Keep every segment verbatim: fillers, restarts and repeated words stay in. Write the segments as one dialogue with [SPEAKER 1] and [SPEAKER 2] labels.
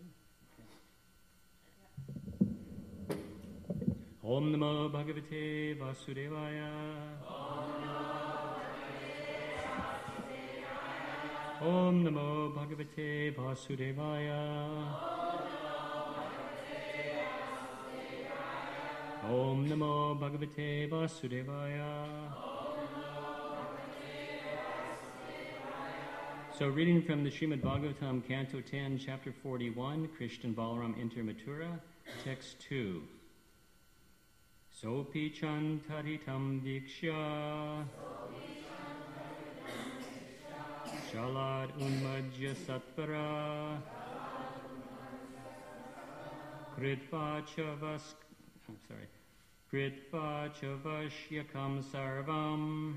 [SPEAKER 1] Om Namo Bhagavate Vasudevaya. Om Namo Bhagavate Vasudevaya. Om Namo Bhagavate Vasudevaya. So reading from the Srimad Bhagavatam, Canto ten, Chapter forty-one, Krishna Balaram Inter Mathura, Text two. Sopi chantaritam diksha Shalad unmajya satvara Kritva chavas I'm sorry Kritva chavashyakam sarvam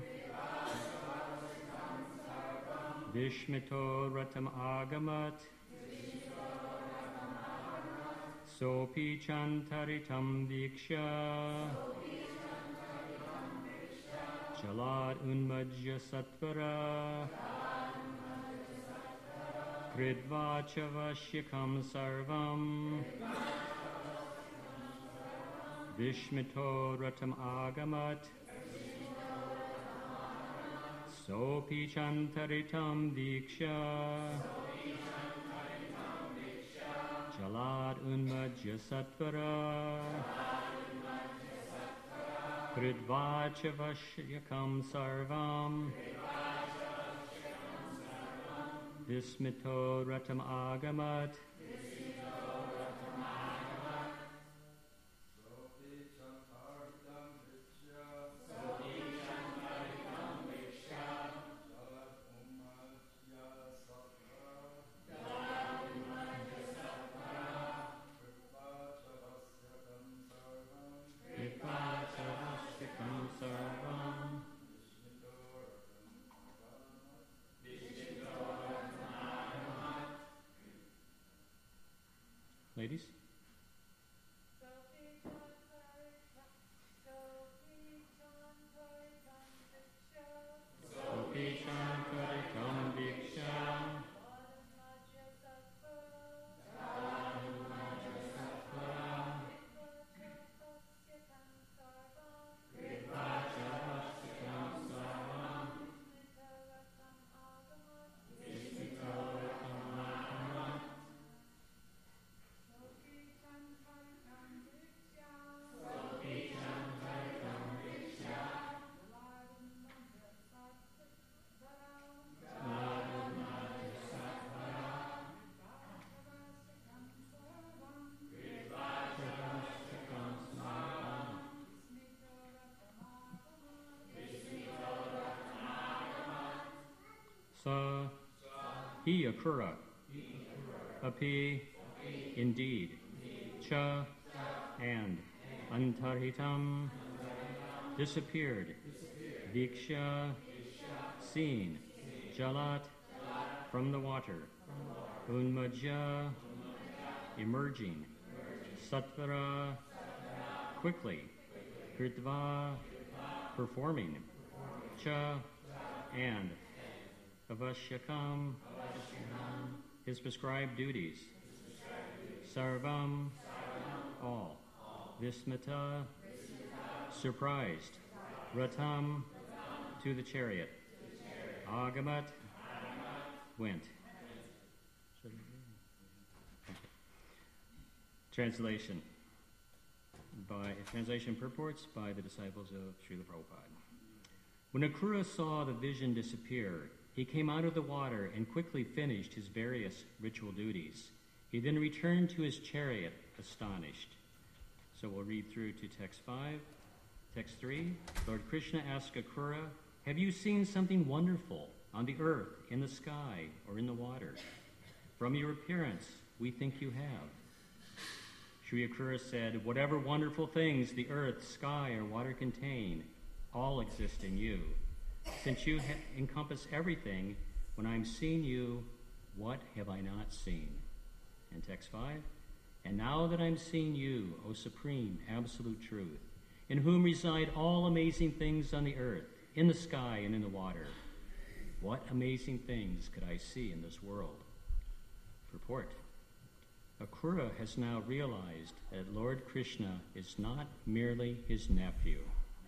[SPEAKER 1] Vishmito ratam agamat Sopi chantaritam diksha Chalad unmajya satvara Kridva chavashyakam sarvam Vishmito ratam agamat Sopi chantaritam diksha Chalad unmajya satvara Kridva chavashyakam sarvam Vismito ratam agamat Ladies? Sa, he akura, api, indeed, cha, and, antarhitam, disappeared, diksha, seen, jalat, from the water, unmajja, emerging, satvara, quickly, kritva, performing, cha, and, avashyakam, his prescribed duties, sarvam, all, vismita, surprised, ratam, to the chariot, agamat, went. Translation by translation purports by the disciples of Srila Prabhupada. When Akrura saw the vision disappear, he came out of the water and quickly finished his various ritual duties. He then returned to his chariot, astonished. So we'll read through to text five. Text three, Lord Krishna asked Akrura, have you seen something wonderful on the earth, in the sky, or in the water? From your appearance, we think you have. Sri Akrura said, whatever wonderful things the earth, sky, or water contain, all exist in you. Since you ha- encompass everything, when I'm seeing you, what have I not seen? And text five, and now that I'm seeing you, O supreme, absolute truth, in whom reside all amazing things on the earth, in the sky and in the water, what amazing things could I see in this world? Purport. Akrura has now realized that Lord Krishna is not merely his nephew.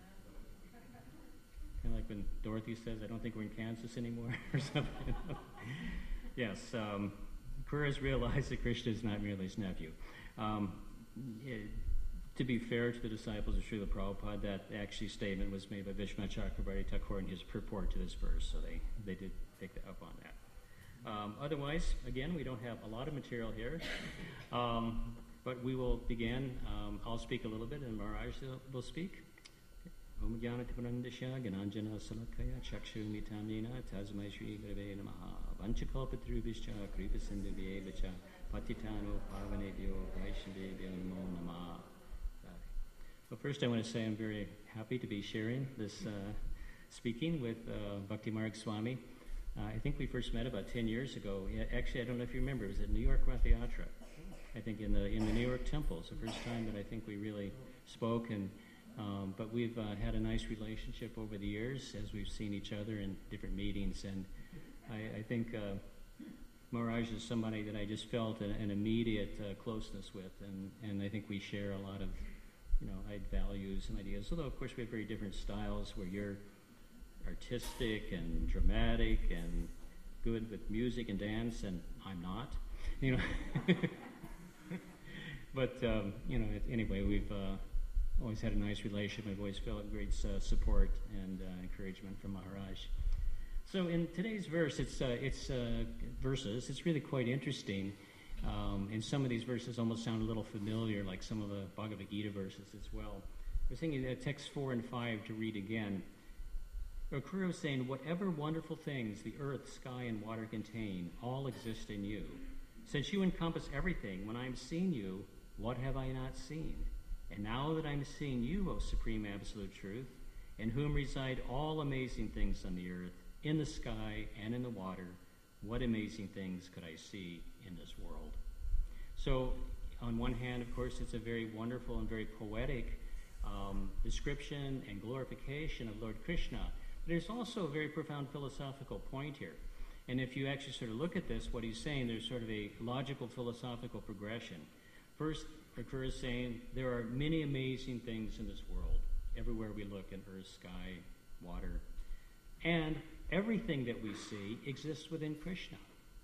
[SPEAKER 1] Kind of like when Dorothy says, I don't think we're in Kansas anymore, or something. Yes, um, Akrura has realized that Krishna is not merely his nephew. Um, it, to be fair to the disciples of Srila Prabhupada, that actually statement was made by Vishwanath Chakrabarti Thakur in his purport to this verse, so they, they did pick up on that. Um, otherwise, again, we don't have a lot of material here, um, but we will begin. Um, I'll speak a little bit, and Maharaj will speak. Om Jnanatipanandasya Gananjana Salakaya Chakshurmitam Yena Tazmai Shri Gurave Namaha Vanchakalpatrubhischa Kripasindhuvyevacha Patitano Pavanebhyo Vaishnavebhyo Namo Namaha. Well, first I want to say I'm very happy to be sharing this uh, speaking with uh, Bhakti Marg Swami. Uh, I think we first met about ten years ago. Yeah, actually, I don't know if you remember. It was at New York Rath Yatra. I think in the in the New York Temple. It's the first time that I think we really spoke. And um, but we've uh, had a nice relationship over the years as we've seen each other in different meetings. And I, I think uh, Maharaj is somebody that I just felt an, an immediate uh, closeness with, and and I think we share a lot of you know values and ideas. Although of course we have very different styles. Where you're artistic and dramatic and good with music and dance, and I'm not, you know. But um, you know, anyway, we've uh, always had a nice relationship. I've always felt great uh, support and uh, encouragement from Maharaj. So in today's verse, it's uh, it's uh, verses. It's really quite interesting. Um, and some of these verses almost sound a little familiar, like some of the Bhagavad Gita verses as well. I was thinking uh, text four and five to read again. Akrura was saying, whatever wonderful things the earth, sky, and water contain, all exist in you. Since you encompass everything, when I am seeing you, what have I not seen? And now that I am seeing you, O Supreme Absolute Truth, in whom reside all amazing things on the earth, in the sky, and in the water, what amazing things could I see in this world? So, on one hand, of course, it's a very wonderful and very poetic um, description and glorification of Lord Krishna. There's also a very profound philosophical point here. And if you actually sort of look at this, what he's saying, there's sort of a logical philosophical progression. First, Akrura is saying there are many amazing things in this world, everywhere we look in earth, sky, water. And everything that we see exists within Krishna.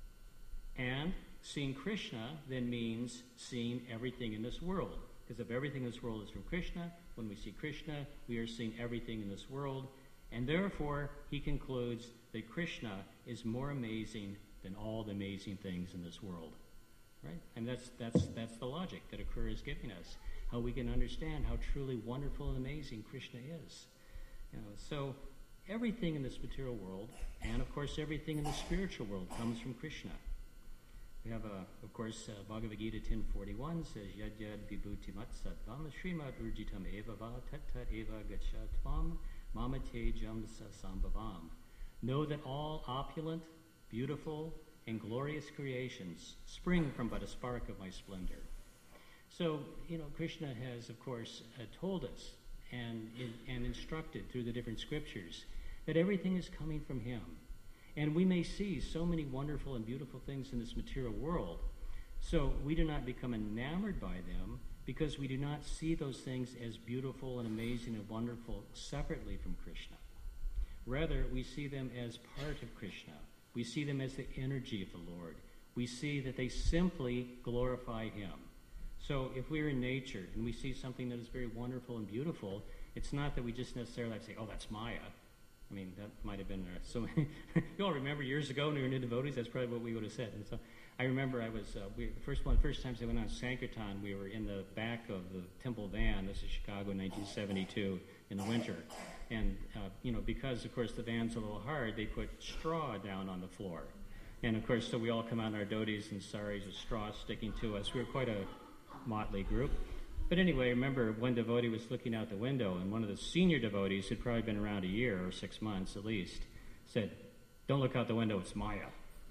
[SPEAKER 1] And seeing Krishna then means seeing everything in this world. Because if everything in this world is from Krishna, when we see Krishna, we are seeing everything in this world. And therefore, he concludes that Krishna is more amazing than all the amazing things in this world. Right? And that's that's that's the logic that Akrura is giving us, how we can understand how truly wonderful and amazing Krishna is. You know, so everything in this material world, and of course everything in the spiritual world, comes from Krishna. We have, a, of course, uh, Bhagavad Gita ten forty-one says, Yad yad vibhuti mat sattvam srimad urjitam eva va tat tat eva gachatvam mamate jam sambhavam. Know that all opulent, beautiful, and glorious creations spring from but a spark of my splendor. So, you know, Krishna has, of course, uh, told us and, and instructed through the different scriptures that everything is coming from him. And we may see so many wonderful and beautiful things in this material world, so we do not become enamored by them because we do not see those things as beautiful and amazing and wonderful separately from Krishna. Rather, we see them as part of Krishna. We see them as the energy of the Lord. We see that they simply glorify him. So if we're in nature and we see something that is very wonderful and beautiful, it's not that we just necessarily have to say, oh, that's Maya. I mean, that might have been uh, so many. You all remember years ago when we were new devotees, that's probably what we would have said. And so I remember I was, uh, we, the first one, first times I went on Sankirtan, we were in the back of the temple van. This is Chicago, nineteen seventy-two, in the winter. And, uh, you know, because, of course, the van's a little hard, they put straw down on the floor. And, of course, so we all come out in our dhotis and saris with straw sticking to us. We were quite a motley group. But anyway, I remember one devotee was looking out the window, and one of the senior devotees, who'd probably been around a year or six months at least, said, "Don't look out the window, it's Maya."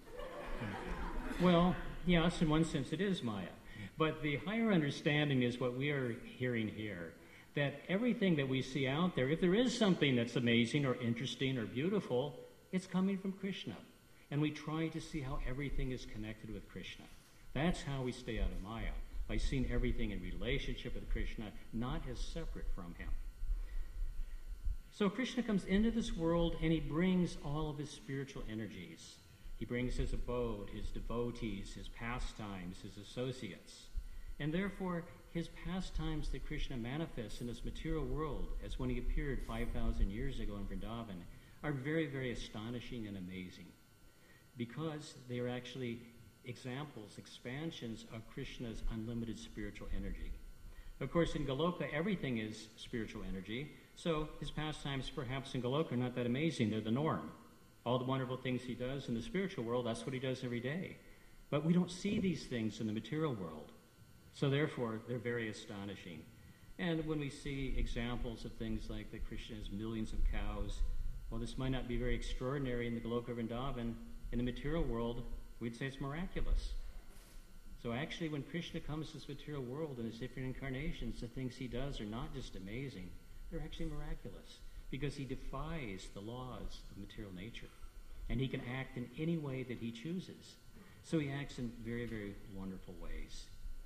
[SPEAKER 1] Well, yes, in one sense it is Maya. But the higher understanding is what we are hearing here, that everything that we see out there, if there is something that's amazing or interesting or beautiful, it's coming from Krishna. And we try to see how everything is connected with Krishna. That's how we stay out of Maya, by seeing everything in relationship with Krishna, not as separate from him. So Krishna comes into this world and he brings all of his spiritual energies. He brings his abode, his devotees, his pastimes, his associates. And therefore, his pastimes that Krishna manifests in this material world, as when he appeared five thousand years ago in Vrindavan, are very, very astonishing and amazing, because they are actually examples, expansions of Krishna's unlimited spiritual energy. Of course, in Goloka, everything is spiritual energy, so his pastimes, perhaps in Goloka, are not that amazing. They're the norm. All the wonderful things he does in the spiritual world, that's what he does every day. But we don't see these things in the material world. So therefore, they're very astonishing. And when we see examples of things like that Krishna has millions of cows, well, this might not be very extraordinary in the Goloka Vrindavan. In the material world, we'd say it's miraculous. So actually, when Krishna comes to this material world in his different incarnations, the things he does are not just amazing, they're actually miraculous, because he defies the laws of material nature. And he can act in any way that he chooses. So he acts in very, very wonderful ways.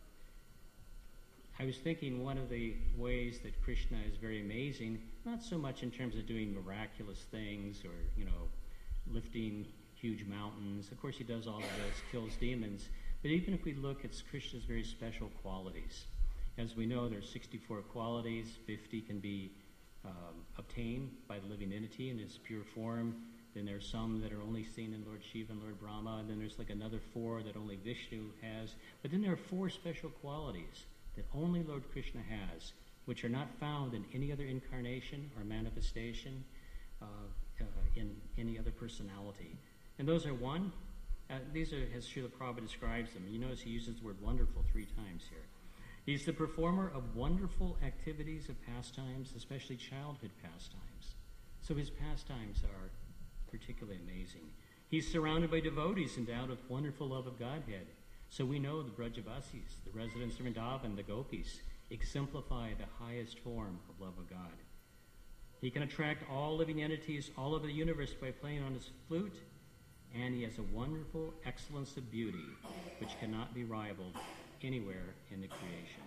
[SPEAKER 1] I was thinking one of the ways that Krishna is very amazing, not so much in terms of doing miraculous things or, you know, lifting huge mountains. Of course, he does all of this, kills demons. But even if we look at Krishna's very special qualities, as we know, there's sixty-four qualities. fifty can be um, obtained by the living entity in its pure form. Then there's some that are only seen in Lord Shiva and Lord Brahma. And then there's like another four that only Vishnu has. But then there are four special qualities that only Lord Krishna has, which are not found in any other incarnation or manifestation uh, uh, in any other personality. And those are one, uh, these are as Srila Prabhupada describes them. You notice he uses the word wonderful three times here. He's the performer of wonderful activities of pastimes, especially childhood pastimes. So his pastimes are particularly amazing. He's surrounded by devotees endowed with wonderful love of Godhead. So we know the Brajavasis, the residents of Vrindavan, the gopis, exemplify the highest form of love of God. He can attract all living entities all over the universe by playing on his flute, and he has a wonderful excellence of beauty which cannot be rivaled anywhere in the creation.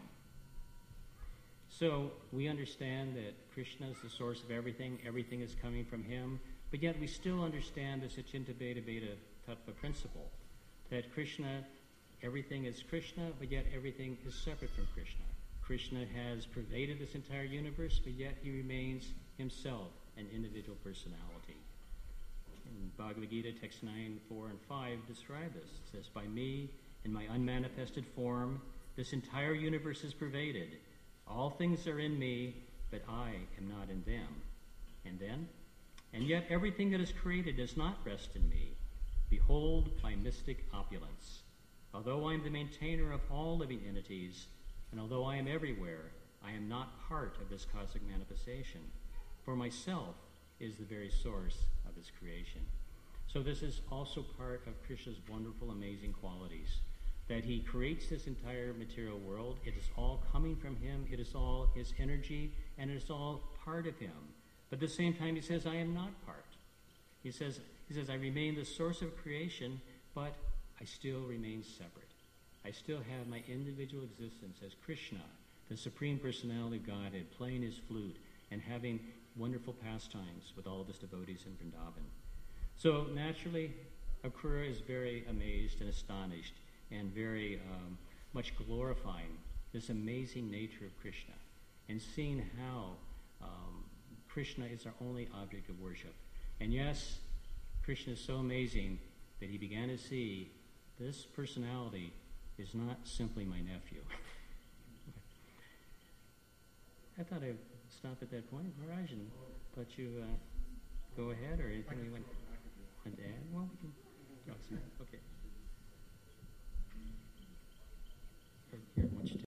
[SPEAKER 1] So we understand that Krishna is the source of everything, everything is coming from him, but yet we still understand this Achinta Bheda Bheda Tattva principle, that Krishna, everything is Krishna, but yet everything is separate from Krishna. Krishna has pervaded this entire universe, but yet he remains himself an individual personality. In Bhagavad Gita, text nine, four, and five describe this. It says, by me, in my unmanifested form, this entire universe is pervaded. All things are in me, but I am not in them. And then, and yet everything that is created does not rest in me. Behold my mystic opulence. Although I am the maintainer of all living entities, and although I am everywhere, I am not part of this cosmic manifestation. For myself is the very source of his creation. So this is also part of Krishna's wonderful, amazing qualities, that he creates this entire material world. It is all coming from him. It is all his energy, and it is all part of him. But at the same time, he says, I am not part. He says, he says, I remain the source of creation, but I still remain separate. I still have my individual existence as Krishna, the Supreme Personality of Godhead, playing his flute and having wonderful pastimes with all of his devotees in Vrindavan. So naturally, Akrura is very amazed and astonished and very um, much glorifying this amazing nature of Krishna and seeing how um, Krishna is our only object of worship. And yes, Krishna is so amazing that he began to see this personality is not simply my nephew. I thought I'd stop at that point, Maharaj, and let you uh, go ahead, or anything you want to add? Well, we can. Oh, sorry. Okay.